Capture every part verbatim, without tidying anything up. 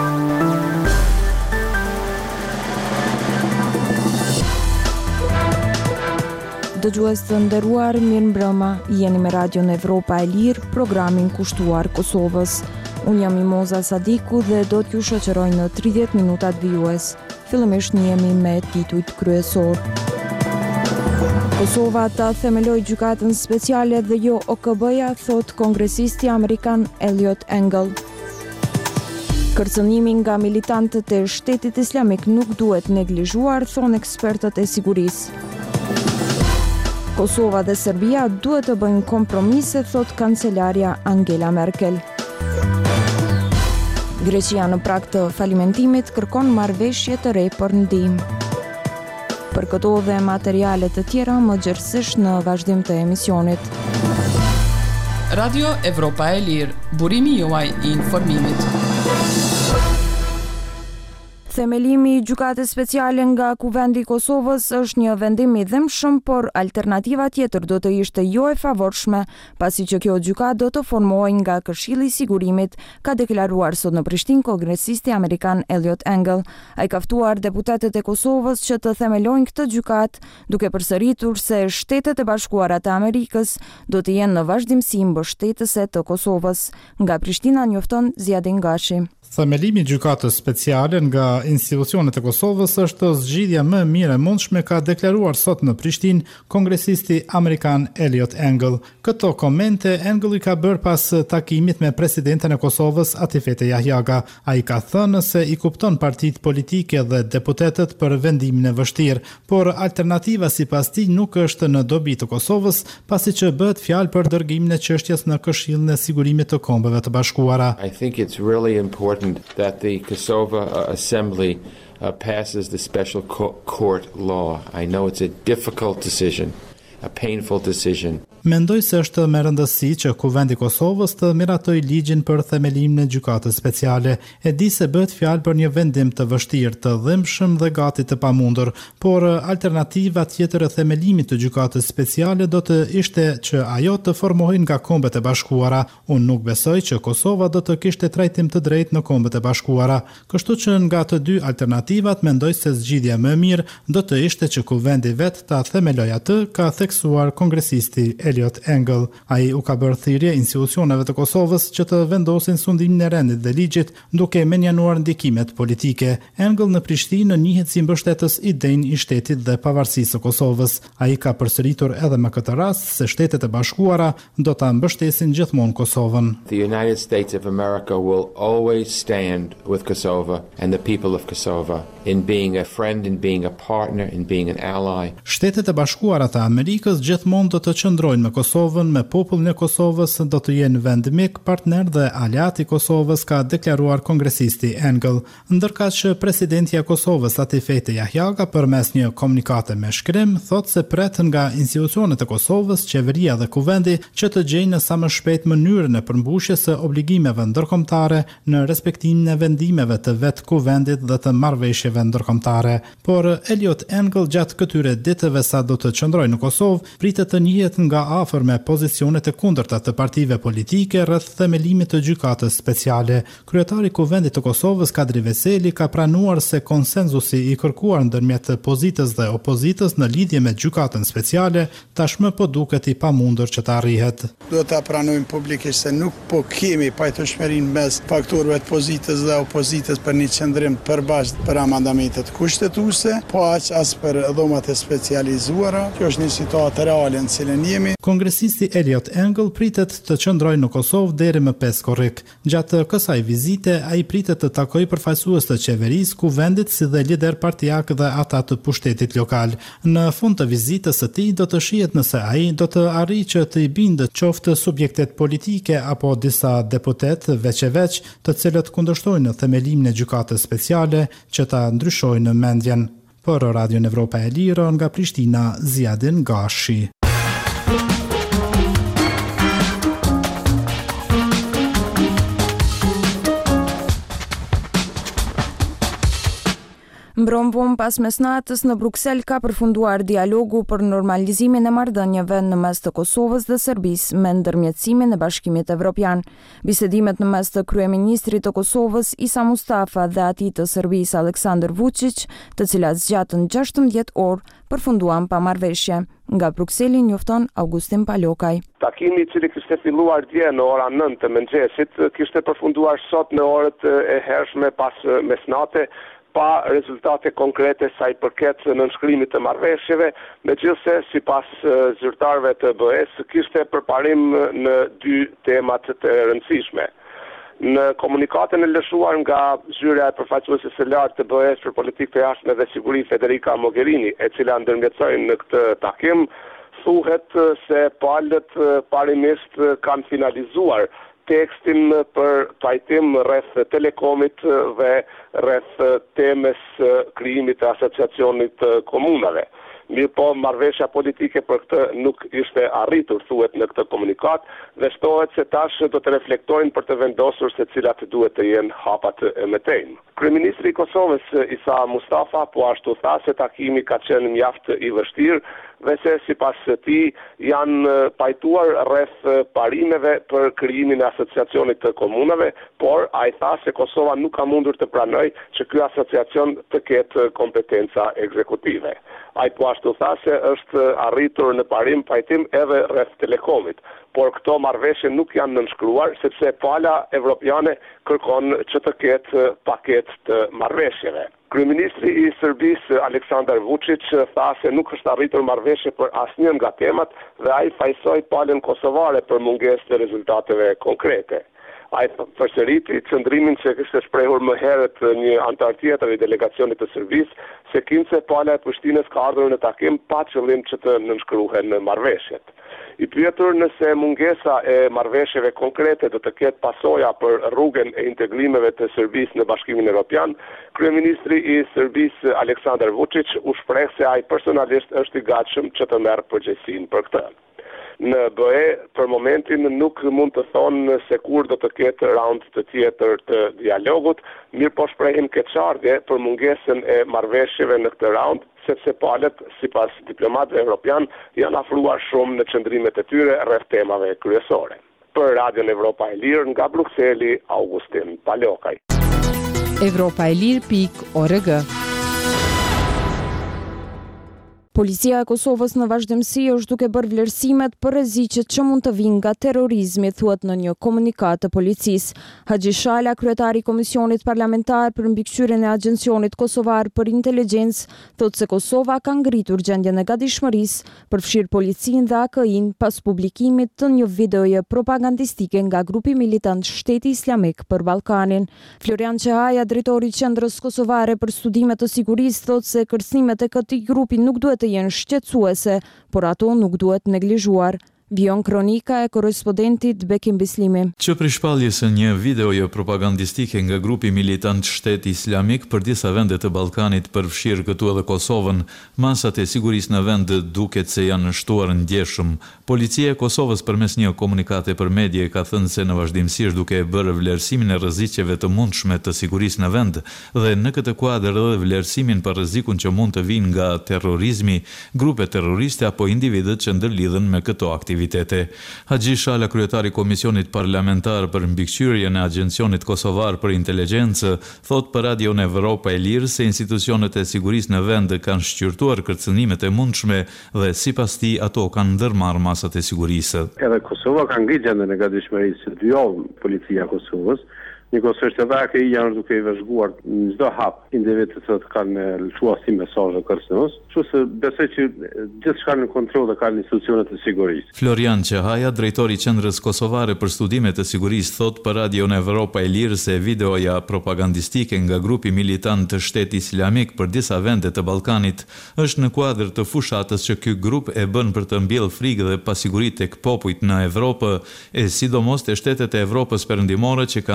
Dëgjues të nderuar, mirëmbrëma, jeni me Radion Evropa e Lirë, programin kushtuar Kosovës. Unë jam Imoza Sadiku dhe do t'ju shoqëroj në tridhjetë minutat vijues. Fillimisht njihemi me titujt kryesor. Kosova ta themeloj gjykatën speciale dhe jo O K B-ja, thot kongresisti amerikan Eliot Engel. Kërcënimi nga militantët e Shtetit Islamik nuk duhet neglizhuar, thon ekspertët e sigurisë. Kosova dhe Serbia duhet të bëjnë kompromise, thot kancelarja Angela Merkel. Greqia në prag të falimentimit kërkon marrëveshje të re për ndihmë. Për këto dhe materiale të tjera më gjerësisht në vazhdim të emisionit. Radio Evropa e Lirë, burimi juaj i informimit. Themelimi i gjykatës speciale nga Kuvendi i Kosovës është një vendim i dhimbshëm, por alternativa tjetër do të ishte jo e favorshme, pasi që kjo gjykatë do të formohej nga Këshilli i Sigurimit, ka deklaruar sot në Prishtinë kongresisti amerikan Eliot Engel. Ai ka ftuar deputetët e Kosovës që të themelojnë këtë gjykatë, duke përsëritur se Shtetet e Bashkuara të Amerikës do të jenë në vazhdimsi mbështetëse të Kosovës. Nga Prishtina njofton Ziadin Gashi. Themelimi i gjykatës speciale nga institucionet e Kosovës është zgjidhja më e mirë e mundshme, ka deklaruar sot në Prishtinë kongresisti amerikan Eliot Engel. Këto komente Engel i ka bërë pas takimit me presidenten e Kosovës Atifete Jahjaga. Ai ka thënë se i kupton partitë politike dhe deputetët për vendimin e vështirë, por alternativa sipas tij nuk është në dobi të Kosovës, pasi që bëhet fjalë për dërgimin e çështjes në Këshillin e Sigurimit të Kombeve të Bashkuara. I think it's really important that the Kosovo uh, Assembly uh, passes the special co- court law. I know it's a difficult decision, a painful decision. Mendoj se është me rëndësi që Kuvendi i Kosovës të miratoj ligjin për themelimin e gjykatës speciale. E di se bëhet fjalë për një vendim të vështirë, të dhimbshëm dhe gati të pamundur, por alternativa tjetër e themelimit të gjykatës speciale do të ishte që ajo të formohej nga Kombet e Bashkuara. Unë nuk besoj që Kosova do të kishte trajtim të drejtë në Kombet e Bashkuara. Kështu që nga të dy alternativat mendoj se zgjidhja më e mirë do të ishte që Kuvendi vet ta themelojë atë, ka theksuar kongresisti Eliot Engel. Ai u ka bërë thirrje institucioneve të Kosovës që të vendosin sundimin e rendit dhe ligjit, duke menjanuar ndikimet politike. Engel në Prishtinë njihet si mbështetës i denj i shtetit dhe pavarësisë së Kosovës. Ai ka përsëritur edhe me këtë rast se Shtetet e Bashkuara do ta mbështesin gjithmonë Kosovën. The United States of America will always stand with Kosovo and the people of Kosovo in being a friend, in being a partner, in being an ally. Shtetet e Bashkuara të Amerikës gjithmonë do të qëndrojnë me Kosovën, me popullin e Kosovës, do të jenë vend mik, partner dhe aleat i Kosovës, ka deklaruar kongresisti Engel. Ndërkaq që presidenti i Kosovës Atifete Jahjaga përmes një komunikate me shkrim thotë se pret nga institucionet e Kosovës, qeveria dhe kuvendi që të gjejnë sa më shpejt mënyrën e përmbushjes së obligimeve ndërkombëtare në respektimin e vendimeve të vet kuvendit dhe të marrëveshjeve ndërkombëtare. Por Eliot Engel gjatë këtyre ditëve sa do të qëndrojë në Kosovë pritet të njihet nga afër me pozicionet e kundërta të partive politike rreth themelimit të gjykatës speciale. Kryetari i Kuvendit të Kosovës Kadri Veseli ka pranuar se konsenzusi i kërkuar ndërmjet pozitës dhe opozitës në lidhje me gjykatën speciale tashmë po duket i pamundur që të arrihet. Duhet ta pranojmë publikisht se nuk po kemi pajtoshmërinë mes faktorëve të pozitës dhe opozitës për një qëndrim përbashkët për amandamentet kushtetuese, po aq as për dhomat e specializuara. Kjo është një situatë reale në cilën jemi. Kongresisti Eliot Engel pritet të qëndrojë në Kosovë deri më pesë korrik. Gjatë kësaj vizite ai pritet të takojë përfaqësues të qeverisë, kuvendit si dhe lider partijak dhe ata të pushtetit lokal. Në fund të vizitës së tij do të shihet nëse ai do të arrijë që të i bindë qoftë subjektet politike apo disa deputet veç e veç, të cilët kundërshtojnë themelimin e gjykatës speciale që ta ndryshojnë mendjen. Për Radion Evropa e Lirë nga Prishtina, Ziadin Gashi. Mbron vonë pas mesnatës në Bruksel ka përfunduar dialogu për normalizimin e marrëdhënieve në mes të Kosovës dhe Serbisë me ndërmjetësimin e Bashkimit Evropian. Bisedimet në mes të kryeministrit të Kosovës Isa Mustafa dhe atij të Serbisë Aleksandar Vučić, të cilat zgjatën gjashtëmbëdhjetë orë, përfunduan pa marrëveshje. Nga Brukseli njofton Augustin Palokaj. Takimi i cili kishte filluar dje në ora nëntë të mëngjesit kishte përfunduar sot në orët e hershme pas mesnate, pa rezultate konkrete sa i përket nënshkrimit të marrëveshjeve, megjithse sipas zyrtarëve të B E S kishte përparim në dy temat të rëndësishme. Në komunikatën e lëshuar nga zyrja e përfaqësuese së lartë të B E S për politikë të jashtme dhe siguri Federica Mogherini, e cila ndërmjetësoi në këtë takim, thuhet se palët parimisht kanë finalizuar tekstin për pajtim rreth telekomit dhe rreth temës krijimit të asociacionit të komunave. Mirë po, marrëveshja politike për këtë nuk ishte arritur, thuhet në këtë komunikat, dhe shtohet se tash do të reflektojnë për të vendosur se cilat duhet të jenë hapat e mëtejnë. Kryeministri i Kosovës Isa Mustafa po ashtu tha se takimi ka qenë mjaft i vështirë dhe se sipas tij janë pajtuar rreth parimeve për krijimin e asociacionit të komunave, por ai tha se Kosova nuk ka mundur të pranojë që ky asociacion të ketë kompetenca ekzekutive. Ai po ashtu tha se është arritur në parim pajtim edhe rreth telekomit, por këto marrëveshje nuk janë nënshkruar sepse pala evropiane kërkon që të ketë paketë të marrëveshjeve. Kryeministri i Serbisë Aleksandar Vučić tha se nuk është arritur marrëveshje për asnjë nga temat dhe ai fajsoi palën kosovare për mungesë të rezultateve konkrete. Ai përsëriti qëndrimin që kishte shprehur më herët një antar tjetër i delegacionit të Serbisë, se kinë pala e Prishtinës ka ardhur në takim pa qëllim që të nënshkruhen marrëveshjet. I pyetur nëse mungesa e marrëveshjeve konkrete do të ketë pasoja për rrugën e integrimeve të Serbisë në Bashkimin Evropian, kryeministri i Serbisë Aleksandar Vučić u shpreh se ai personalisht është i gatshëm që të merr përgjegjësinë për këtë. Në B E për momentin nuk mund të thonë se kur do të ketë raund të tjetër të dialogut, mirë po shprehim keqardhje për mungesën e marrëveshjeve në këtë raund, sepse palët, sipas diplomatëve evropian, janë afruar shumë në qëndrimet e tyre rreth temave kryesore. Për Radion Evropa e Lirë nga Brukseli, Augustin Palokaj. Evropa e Lirë pikë org. Policia e Kosovës në vazhdimsi është duke bërë vlerësimet për rreziqet që mund të vinë nga terrorizmi, thuhet në një komunikat të policisë. Haxhi Shala, kryetari i Komisionit Parlamentar për mbikëqyrjen e Agjencionit Kosovar për Inteligjencë, thotë se Kosova ka ngritur gjendjen e gatishmërisë për fshirë policinë dhe A K I-n pas publikimit të një videoje propagandistike nga grupi militant Shteti Islamik për Ballkanin. Florian Çehaja, drejtori i Qendrës Kosovare për Studime të Sigurisë, thotë se kërcënimet e këtij grupi nuk duhet të jenë shqetësuese, por ato nuk duhet neglizhuar. Vion kronika e korrespondentit Bekim Bislimi. Që prishpalljes së një videoje propagandistike nga grupi militant Shteti Islamik për disa vende të Ballkanit përfshirë këtu edhe Kosovën, masat e sigurisë në vend duket se janë shtuar ndjeshëm. Policia e Kosovës përmes një komunikate për media ka thënë se në vazhdimsi është duke bërë vlerësimin e rreziqeve të mundshme të sigurisë në vend dhe në këtë kuadër edhe vlerësimin për rrezikun që mund të vinë nga terrorizmi, grupe terroriste apo individët që ndërlidhen me këto aktivitete. Haxhi Shala, kryetari i Komisionit Parlamentar për mbikëqyrjen e Agjencionit Kosovar për Inteligjencë, thot për Radion Evropa e Lirë se institucionet e sigurisë në vend kanë shqyrtuar kërcënimet e mundshme dhe sipas tij ato kanë ndërmarrë masat e sigurisë. Edhe Kosova ka ngritur gjendjen e gatishmërisë së dy javë policia e Kosovës. Njëkohësisht edhe A K I janë duke i vëzhguar në çdo hap individët që kanë lëshuar si mesazhe kërcënues, kështu se besoj që gjithçka në kontroll dhe kanë institucionet e sigurisë. Florian Çehaja, drejtori i Qendrës Kosovare për Studime të Sigurisë, thot për Radion Evropa e Lirë se videoja propagandistike nga grupi militant të Shteti Islamik për disa vende të Ballkanit është në kuadër të fushatës që ky grup e bën për të mbjellë frikë dhe pasiguri tek popujt në Evropë, e sidomos te shtetet e Evropës perëndimore që kanë ndikim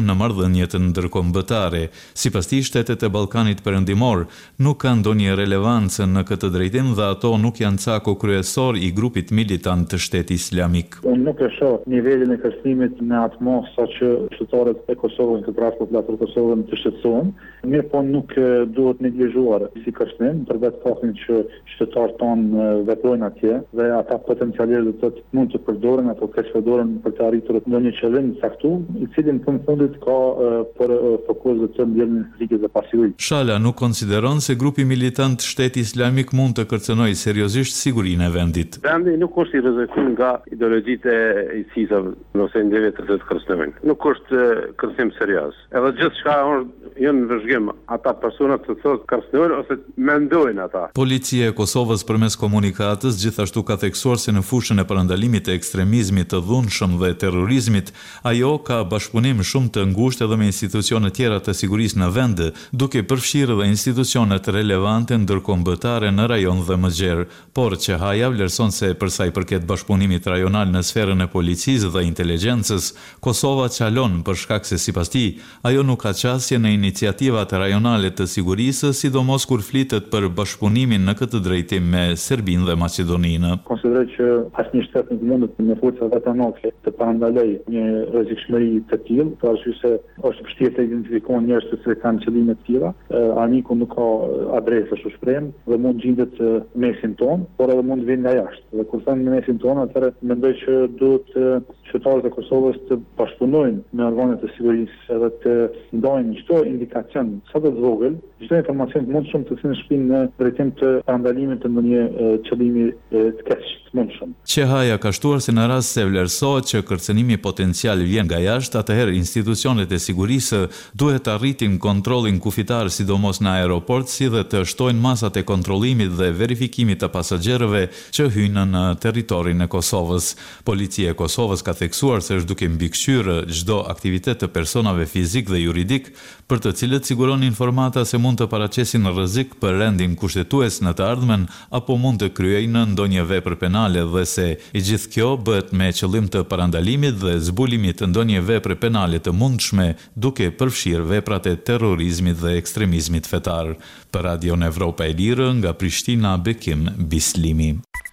në marrëdhëniet ndërkombëtare. Sipas tij, shtetet e Ballkanit Perëndimor nuk kanë ndonjë relevancë në këtë drejtim dhe ato nuk janë cako kryesor i grupit militant të Shtetit Islamik. Unë nuk e shoh nivelin e kërcënimit në atë mos sa që qytetarët e Kosovës, këtë rast populator Kosovën të shqetësohen, mirë po nuk duhet neglizhuar si kërcënim, përveç faktin që qytetarët tonë veprojnë atje dhe ata potencialisht do të mund të përdoren apo të përdoren për të arritur ndonjë qëllim saktum, i cili në fund fundit ka për fokus të mbjelljen e frikës dhe pasigurisë. Shala nuk konsideron se grupi militant Shteti Islamik mund të kërcënojë seriozisht sigurinë e vendit. Vendi nuk është i rrezikuar nga ideologjitë e ISIS-ave ose individët të kërcënojnë. Nuk është kërcënim serioz. Edhe gjithçka janë në vëzhgim ata personat të thotë kërcënojnë ose mendojnë ata. Policia e Kosovës përmes komunikatës gjithashtu ka theksuar se në fushën e parandalimit të ekstremizmit të dhunshëm dhe terrorizmit, ajo ka bashkëpunim shumë të ngushtë edhe me institucione tjera të sigurisë në vend, duke përfshirë edhe institucionet relevante ndërkombëtare në rajon dhe më gjerë, por Qehaja vlerëson se për sa i përket bashkëpunimit rajonal në sferën e policisë dhe inteligjencës, Kosova çalon për shkak se sipas tij, ajo nuk ka qasje në iniciativat rajonale të sigurisë, sidomos kur flitet për bashkëpunimin në këtë drejtim me Serbinë dhe Maqedoninë. Konsideroj që asnjë shtet nuk mundet me forca vetanake të parandalojë një rrezikshmëri të tillë, për arsye se është vështirë të identifikojnë njerëz që kanë qëllime të tilla. Armiku nuk ka adresë ashtu shpreh dhe mund gjendet mesin ton, por edhe mund vinë nga jashtë. Dhe kur thënë në mesin ton, atëherë mendoj që duhet qytetarët e Kosovës të bashkëpunojnë me organet e sigurisë edhe të ndajnë çdo indikacion sa të vogël, çdo informacion të mundshëm të sinë shpinë në drejtim të parandalimit të ndonjë qëllimi të keq të mundshëm. Qehaja ka shtuar se në rast se vlerësohet që kërcënimi potencial vjen nga jashtë, atëherë institucionet e sigurisë duhet të arritin kontrollin kufitar sidomos në aeroport, si dhe të shtojnë masat e kontrollimit dhe verifikimit të pasagerëve që hyjnë në territorin e Kosovës. Policia e Kosovës ka theksuar se është duke mbikëqyrë çdo aktivitet të personave fizik dhe juridik, për të cilët siguron informata se mund të paraqesin rrezik për rendin kushtetues në të ardhmen apo mund të kryejnë ndonjë vepër penale, dhe se i gjithë kjo bëhet me qëllim të parandalimit dhe zbulimit të ndonjë vepre penale të mundshme, duke përfshirë veprat e terrorizmit dhe ekstremizmit fetar. Për Radion Evropa e Lirë, nga Prishtina, Bekim Bislimi.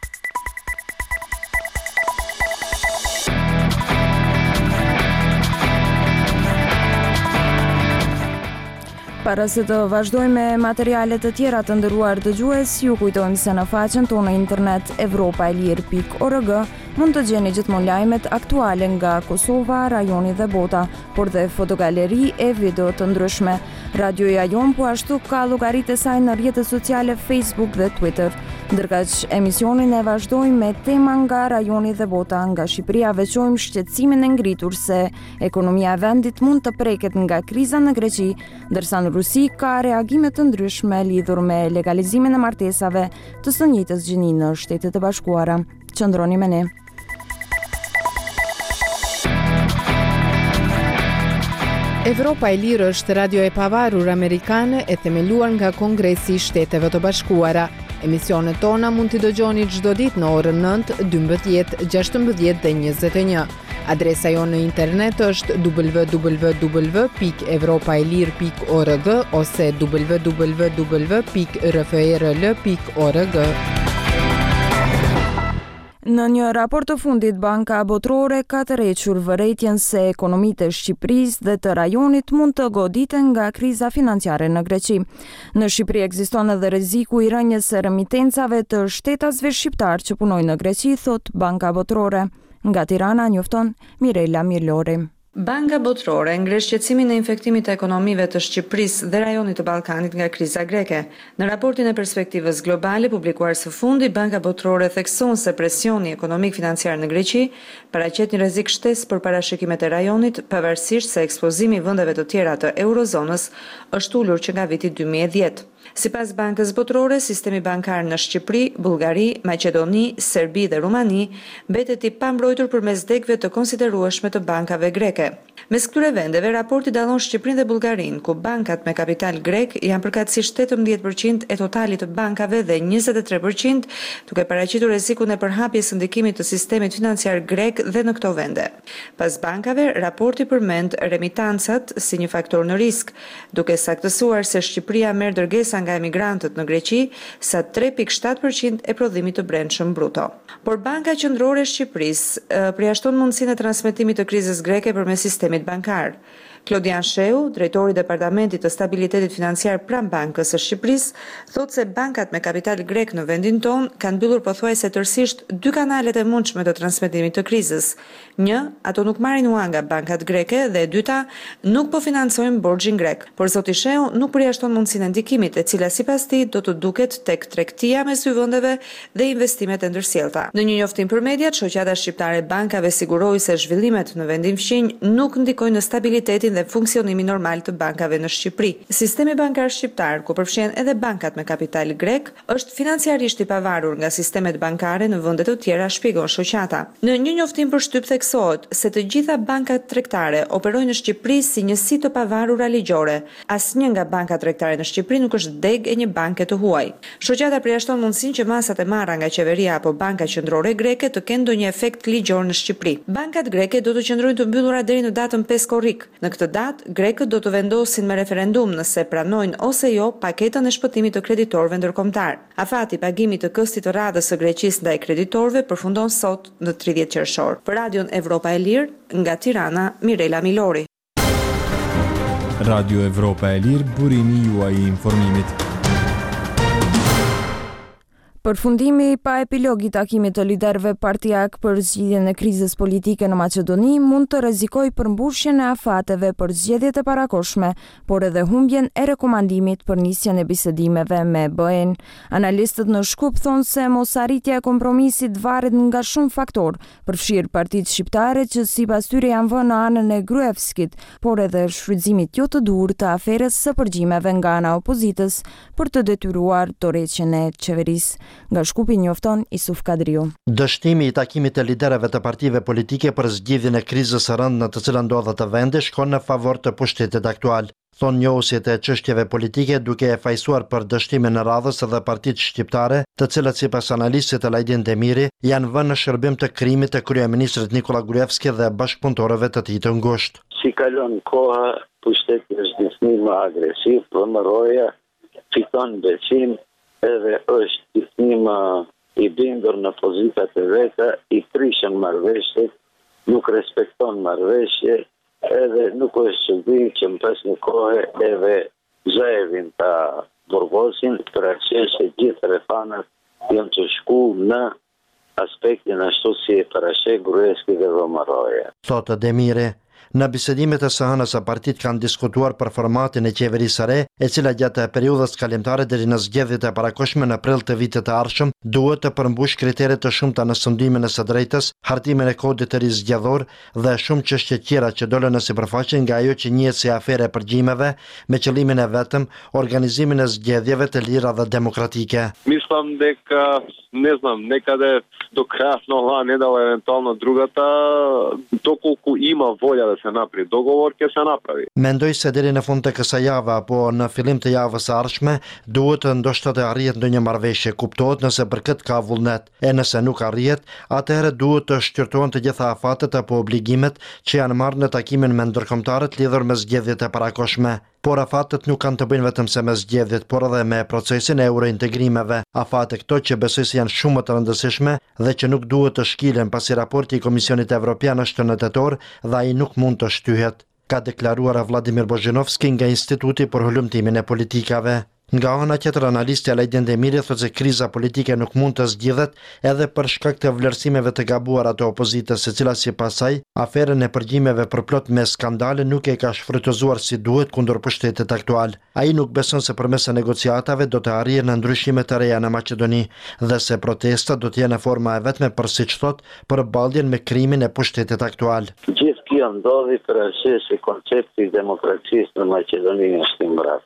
Para se të vazhdojmë me materialet të tjera të nderuar dëgjues, ju kujtojmë se në faqen tonë internet evropa e lirë pikë org mund të gjeni gjithmonë lajmet aktuale nga Kosova, rajoni dhe bota, por dhe fotogaleri e video të ndryshme. Radioja jon po ashtu ka llogaritë e saj në rrjetet sociale Facebook dhe Twitter. Ndërkaq emisionin e vazhdojmë me tema nga rajoni dhe bota. Nga Shqipëria veçojmë shqetësimin e ngritur se ekonomia e vendit mund të preket nga kriza në Greqi, ndërsa në Rusi ka reagime të ndryshme lidhur me legalizimin e martesave të së njëjtës gjini në Shtetet e Bashkuara. Qëndroni me ne. Evropa e Lirë është radio e pavarur amerikane e themeluar nga Kongresi i Shteteve të Bashkuara. Emisionet tona mund t'i dëgjoni çdo ditë në orën nëntë, dymbëdhjetë, gjashtëmbëdhjetë dhe njëzet e një. Adresa jo në internet është w w w pikë evropa e lirë pikë org ose w w w pikë r f r l pikë org. Në një raport të fundit, Banka Botërore ka tërhequr vërejtjen se ekonomitë e Shqipërisë dhe të rajonit mund të goditen nga kriza financiare në Greqi. Në Shqipëri ekziston edhe rreziku i rënjes së remitencave të shtetasve shqiptar që punojnë në Greqi, thot Banka Botërore. Nga Tirana njofton Mirela Mirlori. Banka Botërore ngre shqetësimin e infektimit të ekonomive të Shqipërisë dhe rajonit të Ballkanit nga kriza greke. Në raportin e perspektivës globale publikuar së fundi, Banka Botërore thekson se presioni ekonomik financiar në Greqi paraqet një rrezik shtesë për parashikimet e rajonit, pavarësisht se ekspozimi i vendeve të tjera të eurozonës është ulur që nga viti dy mijë e dhjetë. Sipas Bankës Botërore, sistemi bankar në Shqipëri, Bullgari, Maqedoni, Serbi dhe Rumani mbetet i pambrojtur përmes degëve të konsiderueshme të bankave greke. Mes këtyre vendeve, raporti dallon Shqipërinë dhe Bullgarinë, ku bankat me kapital grek janë përkatësisht tetëmbëdhjetë përqind e totalit të bankave dhe njëzet e tre përqind, duke paraqitur rrezikun e përhapjes së ndikimit të sistemit financiar grek dhe në këto vende. Pas bankave, raporti përmend remitancat si një faktor në risk, duke saktësuar se Shqipëria merr dërgesa nga emigrantët në Greqi sa tre pikë shtatë përqind e prodhimit të brendshëm bruto. Por Banka Qendrore e Shqipërisë përjashton mundësinë e transmetimit të krizës greke përmes sistemit bankar. Klodian Sheu, drejtori i Departamentit të Stabilitetit Financiar pranë Bankës së Shqipërisë, thotë se bankat me kapital grek në vendin tonë kanë mbyllur pothuajse tërësisht dy kanalet e mundshme të transmetimit të krizës. Një, ato nuk marrin ua nga bankat greke dhe e dyta, nuk po financojnë borxhin grek. Por zoti Sheu nuk përjashton mundësinë e ndikimit, e cila sipas tij do të duket tek tregtia mes dy vendeve dhe investimet e ndërsjellta. Në një njoftim për mediat, shoqata shqiptare e bankave siguroi se zhvillimet në vendin fqinj nuk ndikojnë në stabilitetin dhe funksionimin normal të bankave në Shqipëri. Sistemi bankar shqiptar, ku përfshihen edhe bankat me kapital grek, është financiarisht i pavarur nga sistemet bankare në vende të tjera, shpjegon shoqata. Në një njoftim për shtyp theksohet se të gjitha bankat tregtare operojnë në Shqipëri si njësi të pavarura ligjore. Asnjë nga bankat tregtare në Shqipëri nuk është deg e një banke të huaj. Shoqata përjashton mundësinë që masat e marra nga qeveria apo Banka Qendrore greke të kenë ndonjë efekt ligjor në Shqipëri. Bankat greke do të qëndrojnë të mbyllura deri në datën pesë korrik. Në këtë datë, grekët do të vendosin me referendum nëse pranojnë ose jo paketën e shpëtimit të kreditorëve ndërkombëtar. Afati i pagimit të këstit të radhës së Greqisë ndaj kreditorëve përfundon sot në tridhjetë qershor. Për Radion Evropa e Lirë, nga Tirana, Mirela Milori. Radio Evropa e Lirë, burimi juaj i informimit. Përfundimi pa epilog i takimit të liderëve partijak për zgjidhjen e krizës politike në Maqedoni mund të rrezikojë përmbushjen e afateve për zgjedhjet e parakoshme, por edhe humbjen e rekomandimit për nisjen e bisedimeve me B E-n. Analistët në Shkup thonë se mosarritja e kompromisit varet nga shumë faktorë, përfshirë partitë shqiptare që sipas tyre janë vënë në anën e Gruevskit, por edhe shfrytëzimit jo të dur të aferës së përgjimeve nga ana opozitës për të detyruar dorëheqjen e qeverisë. Nga Shkupi njofton Isuf Kadriu. Dështimi i takimit të liderëve të partive politike për zgjidhjen e krizës së rëndë në të cilën ndodhet të vendi shkon në favor të pushtetit aktual. Thonë njohësit e çështjeve politike duke e fajsuar për dështimin e radhës edhe partitë shqiptare, të cilët sipas analistit të Lajdin Demiri janë vënë në shërbim të krimit të kryeministrit Nikola Gruevski dhe bashkëpunëtorëve të tij të ngushtë. Si kalon koha, pushteti është disni më agresiv, vëmëroja, fiton besim, edhe është disni më i bindur në pozitat e veta, i prishën marrëveshjet, nuk respekton marrëveshje, edhe nuk është çudi që më pas një kohë edhe Zaevin ta burgosin për arsye se gjithë rrethanat janë të shku në aspektin ashtu si e parasheh Gruevski dhe Vëmëroja. Thotë Demiri. Në bisedimet e së hënës së partitë kanë diskutuar për formatin e qeverisë së re, e cila gjatë periudhës kalimtare deri në zgjedhjet e parakoshme në prill të vitit të ardhshëm duhet të përmbush kriteret të shumta në sundimin e së drejtës, hartimin e kodit të ri zgjedhor dhe shumë çështje tjera që dolën në sipërfaqe nga ajo që njihet si afere e përgjimeve, me qëllimin e vetëm organizimin e zgjedhjeve të lira dhe demokratike. Mislim дека, не знам, некаде до крајот на оваа недела, евентуално другата, доколку има волја да se napravi dogovor, që se napravi. Mendoj se deri në fund të kësaj jave apo në fillim të javës së ardhshme duhet ndoshta të arrihet ndonjë marrëveshje, kuptohet nëse për këtë ka vullnet, e nëse nuk arrihet, atëherë duhet të shqyrtohen të gjitha afatet apo obligimet që janë marrë në takimin me ndërkombëtarët lidhur me zgjedhjet e parakoshme. Por afatet nuk kanë të bëjnë vetëm se me zgjedhjet, por edhe me procesin e eurointegrimeve. Afate këto që besoj se janë shumë të rëndësishme dhe që nuk duhet të shkilen pasi raporti i Komisionit Evropian është në tetor dhe ai nuk mund të shtyhet, ka deklaruar Vladimir Bozhinovski nga Instituti për Hulumtimin e Politikave. Nga ana tjetër, analisti Lajdin Demiri thotë se kriza politike nuk mund të zgjidhet edhe për shkak të vlerësimeve të gabuara të opozitës, e cila sipas saj aferën e përgjimeve për plot me skandale nuk e ka shfrytëzuar si duhet kundër pushtetit aktual. Ai nuk beson se përmes negociatave do të arrihen ndryshime të reja në Maqedoni dhe se protesta do të jenë forma e vetme për siç thotë përballjen me krimin e pushtetit aktual. Gjithë kjo ndodhi për arsye se koncepti i demokracisë në Maqedoni është i mbrapsht.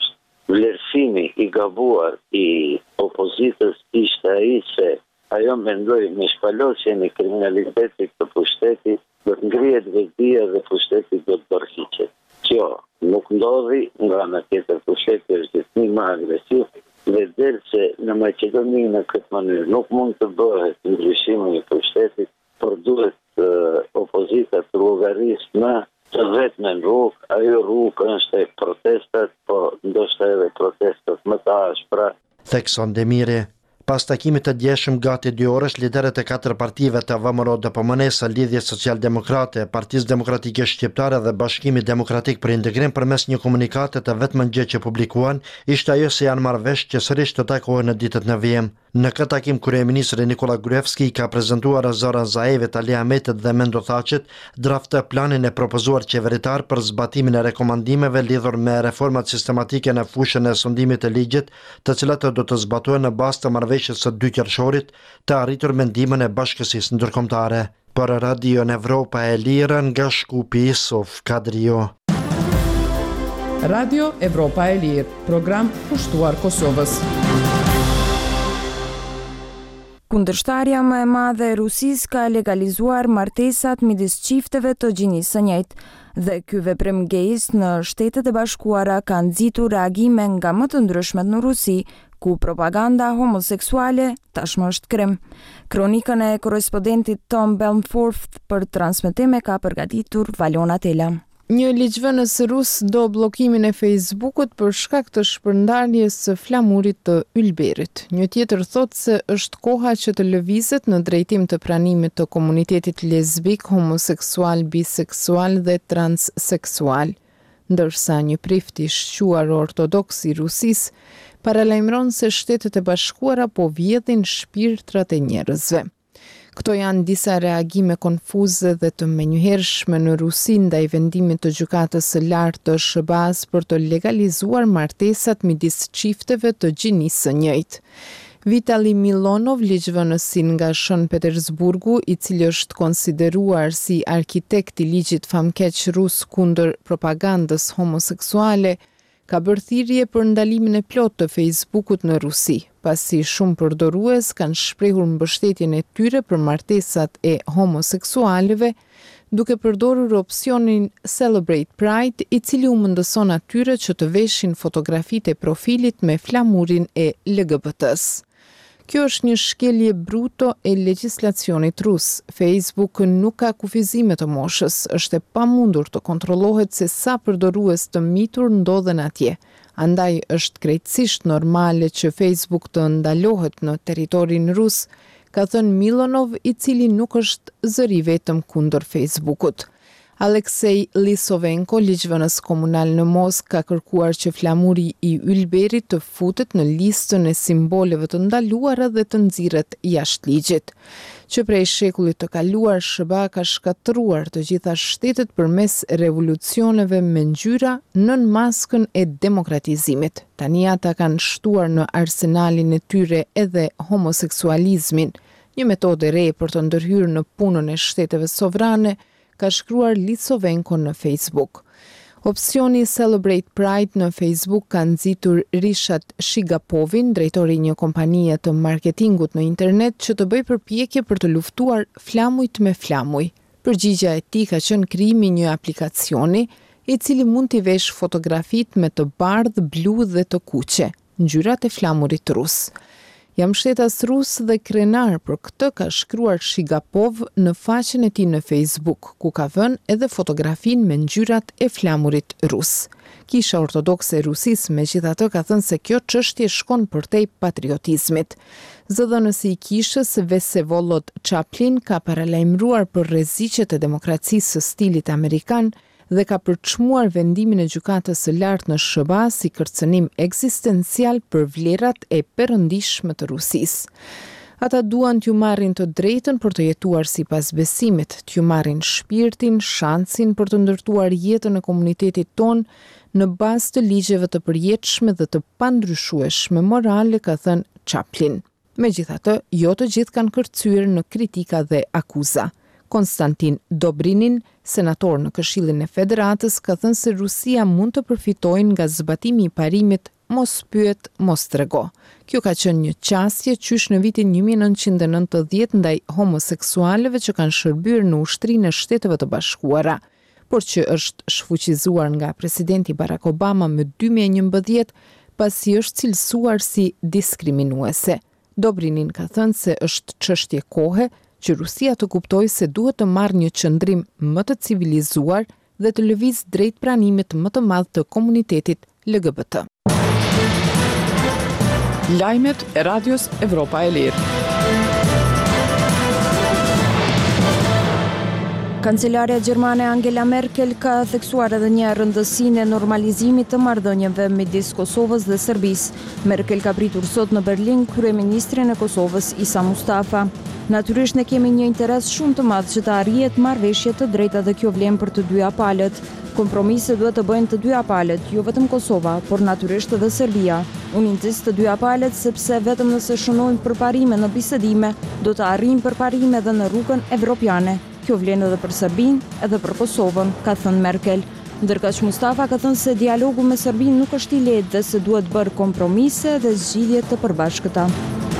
vlerësimi i gabuar i opozitës ishte ai se ajo mendoj me shpalosjen e kriminalitetit të pushtetit do të ngrihet vetdia dhe pushteti do të dorëhiqet. Kjo nuk ndodhi, nga ana tjetër pushteti është gjithnjë më agresiv dhe del se në Maqedoni në këtë mënyrë nuk mund të bëhet ndryshimi i pushtetit, por duhet uh, opozita të llogarisë në të vetme në rrugë, ajo rrugë është e protestat, po ndoshta edhe protestat më të ashpra. Thekson Demiri. Pas takimit të djeshëm gati dy orësh, liderët e katër partive të V M R O D P M N-s, Lidhjes Social-Demokrate, Partisë Demokratike Shqiptare dhe Bashkimit Demokratik për Integrim përmes një komunikate të vetëm gjë që publikuan, ishte ajo se janë marrë vesh që sërish të takohen në ditët në vijim. Në këtë takim, kryeministri Nikola Gruevski ka prezantuar Zoran Zaevit, Ali Ahmetit dhe Mendo Thaçit draft të planin e propozuar qeveritar për zbatimin e rekomandimeve lidhur me reformat sistematike në fushën e sundimit të ligjit, të cilat do të zbatohen në bazë të marrëveshjes së dy qershorit të arritur me ndihmën e Bashkësisë Ndërkombëtare. Për Radio Evropa e Lirë nga Shkupi, Sof Kadrio. Radio Evropa e Lirë, program pushtuar Kosovës. Kundërshtarja më e madhe e Rusisë ka legalizuar martesat midis çifteve të gjinisë së njëjtë dhe ky veprim gejs në Shtetet e Bashkuara ka nxitur reagime nga më të ndryshmet në Rusi, ku propaganda homoseksuale tashmë është krim. Kronikën e korrespondentit Tom Belmforth për transmetim e ka përgatitur Valona Tela. Një ligjvënës rus do bllokimin e Facebookut për shkak të shpërndarjes së flamurit të ylberit. Një tjetër thotë se është koha që të lëvizet në drejtim të pranimit të komunitetit lesbik, homoseksual, biseksual dhe transseksual. Ndërsa një prift i shquar ortodoks i Rusisë paralajmëron se Shtetet e Bashkuara po vjedhin shpirtrat e njerëzve. Këto janë disa reagime konfuze dhe të menjëhershme në Rusi ndaj vendimit të gjykatës së lartë të S B A-s për të legalizuar martesat midis çifteve të gjinisë së njëjtë. Vitali Milonov, ligjvënësin nga Shën Petersburgu, i cili është konsideruar si arkitekt i ligjit famkeq rus kundër propagandës homoseksuale, ka bërë thirrje për ndalimin e plotë të Facebookut në Rusi, pasi shumë përdorues kanë shprehur mbështetjen e tyre për martesat e homoseksualëve, duke përdorur opsionin Celebrate Pride, i cili u mundëson atyre që të veshin fotografitë e profilit me flamurin e L G B T-s. Kjo është një shkelje bruto e legjislacionit rus. Facebook nuk ka kufizime të moshës, është e pamundur të kontrollohet se sa përdorues të mitur ndodhen atje. Andaj është krejtësisht normale që Facebook të ndalohet në territorin rus, ka thënë Milonov, i cili nuk është zëri vetëm kundër Facebookut. Aleksej Lisovenko, ligjvënës komunal në Moskë, ka kërkuar që flamuri i ylberit të futet në listën e simboleve të ndaluara dhe të nxirret jashtë ligjit. Që prej shekullit të kaluar, S B A ka shkatëruar të gjitha shtetet përmes revolucioneve me ngjyra nën maskën e demokratizimit. Tani ata kanë shtuar në arsenalin e tyre edhe homoseksualizmin, një metodë e re për të ndërhyrë në punën e shteteve sovrane, ka shkruar Lisovenko në Facebook. Opsioni Celebrate Pride në Facebook ka nxitur Rishat Shigapovin, drejtori një kompanie të marketingut në internet, që të bëjë përpjekje për të luftuar flamujt me flamuj. Përgjigjja e tij ka qenë krijimi një aplikacioni i cili mund t'i vesh fotografitë me të bardhë, blu dhe të kuqe, ngjyrat e flamurit rus. Jam shtetas rus dhe krenar për këtë, ka shkruar Shigapov në faqen e tij në Facebook, ku ka vënë edhe fotografinë me ngjyrat e flamurit rus. Kisha ortodokse e Rusisë megjithatë ka thënë se kjo çështje shkon përtej patriotizmit. Zëdhënësi i kishës Vsevolod Chaplin ka paralajmëruar për rreziqet e demokracisë së stilit amerikan dhe ka përçmuar vendimin e gjykatës së lartë në S B A si kërcënim ekzistencial për vlerat e perëndishme të Rusisë. Ata duan t'ju marrin të drejtën për të jetuar sipas besimit, t'ju marrin shpirtin, shansin për të ndërtuar jetën e komunitetit ton në bazë të ligjeve të përjetshme dhe të pandryshueshme morale, ka thënë Chaplin. Megjithatë, jo të gjithë kanë kërcyer në kritika dhe akuza. Konstantin Dobrinin, senator në Këshillin e Federatës, ka thënë se Rusia mund të përfitojë nga zbatimi i parimit mos pyet, mos trego. Kjo ka qenë një qasje qysh në vitin një mijë e nëntëqind e nëntëdhjetë ndaj homoseksualëve që kanë shërbyer në ushtrinë e Shteteve të Bashkuara, por që është shfuqizuar nga presidenti Barack Obama më dy mijë e njëmbëdhjetë pasi është cilësuar si diskriminuese. Dobrinin ka thënë se është çështje kohe që Rusia të kuptojë se duhet të marrë një qëndrim më të civilizuar dhe të lëviz drejt pranimit më të madh të komunitetit L G B T. Lajmet e Radios Evropa e Lirë. Kancelarja gjermane Angela Merkel ka theksuar edhe një rëndësinë e normalizimit të marrëdhënieve midis Kosovës dhe Serbisë. Merkel ka pritur sot në Berlin kryeministrin e Kosovës Isa Mustafa. Natyrisht ne kemi një interes shumë të madh që të arrihet marrëveshje të drejta dhe kjo vlen për të dyja palët. Kompromise duhet të bëjnë të dyja palët, jo vetëm Kosova, por natyrisht edhe Serbia. Unë insist të dyja palët sepse vetëm nëse shënojmë përparime në bisedime, do të arrijmë përparime edhe në rrugën evropiane. Kjo vlen edhe për Serbinë, edhe për Kosovën, ka thënë Merkel. Ndërkaq Mustafa ka thënë se dialogu me Serbinë nuk është i lehtë dhe se duhet bërë kompromise dhe zgjidhje të përbashkëta.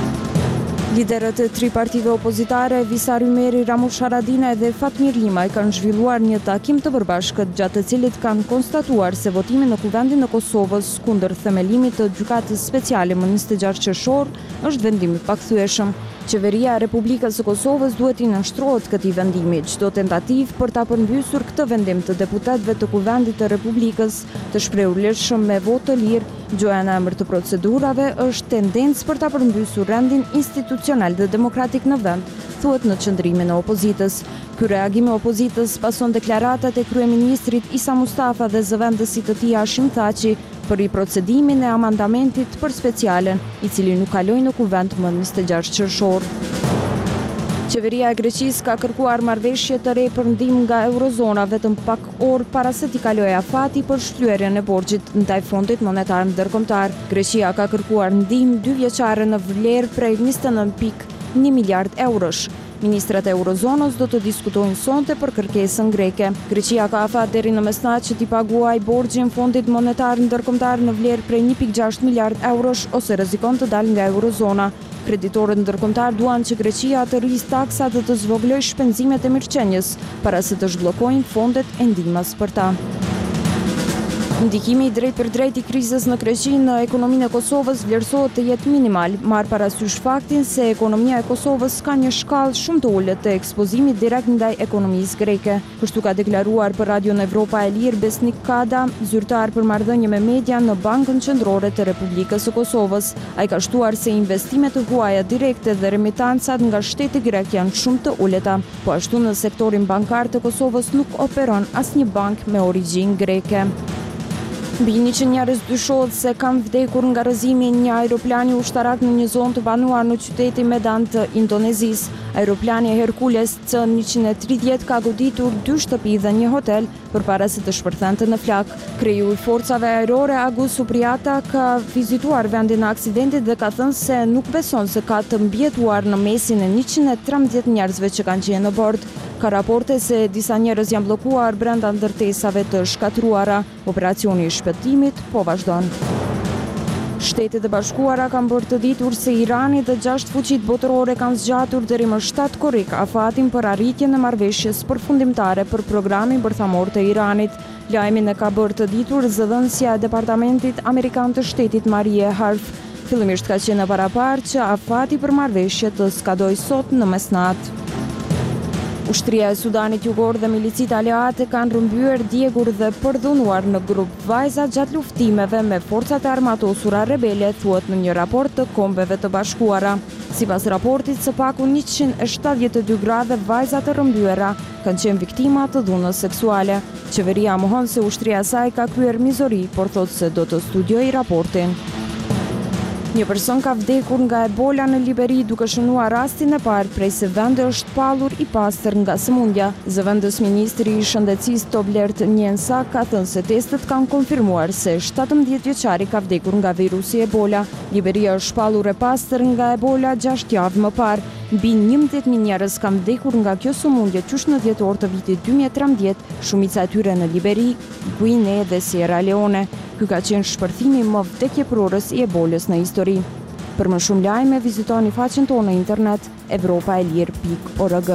Liderët e tri partive opozitare, Visa Rymeri, Ramush Haradinaj dhe Fatmir Limaj kanë zhvilluar një takim të përbashkët gjatë të cilit kanë konstatuar se votimi në Kuvendin e Kosovës kundër themelimit të gjykatës speciale më njëzet e gjashtë qershor është vendim i pakthyeshëm. Qeveria e Republikës së Kosovës duhet i nënshtrohet këtij vendimi. Çdo tentativë për ta përmbysur këtë vendim të deputetëve të Kuvendit të Republikës të shprehur lirshëm me votë të lirë, gjoja në emër të procedurave është tendencë për ta përmbysur rendin institucional dhe demokratik në vend, thuhet në qëndrimin e opozitës. Ky reagim i opozitës pason deklaratat e kryeministrit Isa Mustafa dhe zëvendësit të tij Hashim Thaçi për i procedimin e amandamentit për specialen, i cili nuk kaloi në kuvend më njëzet e gjashtë qershor. Qeveria e Greqisë ka kërkuar marrëveshje të re për ndihmë nga Eurozona vetëm pak orë para se t'i kalojë afati për shlyerjen e borxhit ndaj Fondit Monetar Ndërkombëtar. Greqia ka kërkuar ndihmë dy vjeçare në vlerë prej njëzet e nëntë pikë një miliard eurosh. Ministrat e Eurozonës do të diskutojnë sonte për kërkesën greke. Greqia ka afat deri në mesnatë që t'i paguajë borxhin Fondit Monetar Ndërkombëtar në vlerë prej një pikë gjashtë miliard eurosh ose rrezikon të dalë nga Eurozona. Kreditorët ndërkombëtar duan që Greqia të rrisë taksat dhe të zvoglojë shpenzimet e mirëqenies para se të zhbllokojnë fondet e ndihmës për ta. Ndikimi i drejt për drejt i krizës në Greqi në ekonominë e Kosovës vlerësohet të jetë minimal, marrë parasysh faktin se ekonomia e Kosovës ka një shkallë shumë të ulët të ekspozimit direkt ndaj ekonomisë greke. Kështu ka deklaruar për Radion Evropa e Lirë Besnik Kada, zyrtar për marrëdhënie me media në Bankën Qendrore të Republikës së Kosovës. Ai ka shtuar se investimet të huaja direkte dhe remitancat nga shteti grek janë shumë të ulëta, po ashtu në sektorin bankar të Kosovës nuk operon asnjë bank me origjinë greke. Mbi njëqind njerëz dyshohet se kanë vdekur nga rrëzimi i një aeroplani ushtarak në një zonë të banuar në qytetin Medan të Indonezisë. Aeroplani Hercules C njëqind e tridhjetë ka goditur dy shtëpi dhe një hotel përpara se të shpërthente në flak. Kreu i forcave ajrore Agus Supriyata ka vizituar vendin e aksidentit dhe ka thënë se nuk beson se ka të mbjetuar në mesin e njëqind e trembëdhjetë njerëzve që kanë qenë në bord. Ka raporte se disa njerëz janë bllokuar brenda ndërtesave të shkatruara. Operacioni i shpëtimit po vazhdon. Shtetet e Bashkuara kanë bërë të ditur se Irani dhe gjashtë fuqitë botërore kanë zgjatur deri më shtatë korrik afatin për arritjen e marrëveshjes përfundimtare për programin bërthamor të Iranit. Lajmin e ka bërë të ditur zëdhënësja e Departamentit Amerikan të Shtetit Marie Harf. Fillimisht ka qenë paraparë që afati për marrëveshje të skadojë sot në mesnatë. Ushtria e Sudanit Jugor dhe milicit aleate kanë rrëmbyer, djegur dhe përdhunuar në grup vajza gjatë luftimeve me forcat e armatosura rebele, thuhet në një raport të Kombeve të Bashkuara. Sipas raportit, së paku njëqind e shtatëdhjetë e dy grave vajza të rrëmbyera kanë qenë viktima të dhunës seksuale. Qeveria mohon se ushtria e saj ka kryer mizori, por thotë se do të studiojë raportin. Një person ka vdekur nga Ebola në Liberi duke shënuar rastin e parë prej se vendi është pallur i pastër nga sëmundja. Zëvendës ministri i shëndetësisë Toblert Njensa ka thënë se testet kanë konfirmuar se shtatëmbëdhjetë vjeçari ka vdekur nga virusi Ebola. Liberia është pallur e pastër nga Ebola gjashtë javë më parë. Mbi njëmbëdhjetë mijë njerëz kanë vdekur nga kjo sëmundje qysh në dhjetor të vitit dy mijë e trembëdhjetë, shumica e tyre në Liberi, Guinea dhe Sierra Leone. Ky ka qenë shpërthimi më vdekjeprorës i ebolës në histori. Për më shumë lajme, vizitoni faqen tonë në internet evropaelir pikë org.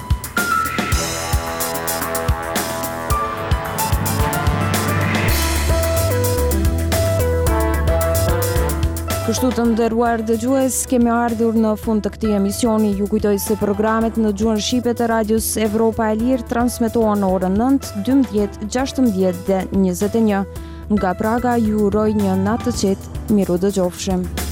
Kështu të nderuar dëgjues, kemi ardhur në fund të këtij emisioni. Ju kujtoj se programet në gjuhën shqipe të radios Evropa e Lirë transmetohen në orën nëntë, dymbëdhjetë, gjashtëmbëdhjetë dhe njëzet e një. Nga Praga ju uroj një natë të qetë, miru dëgjofshim.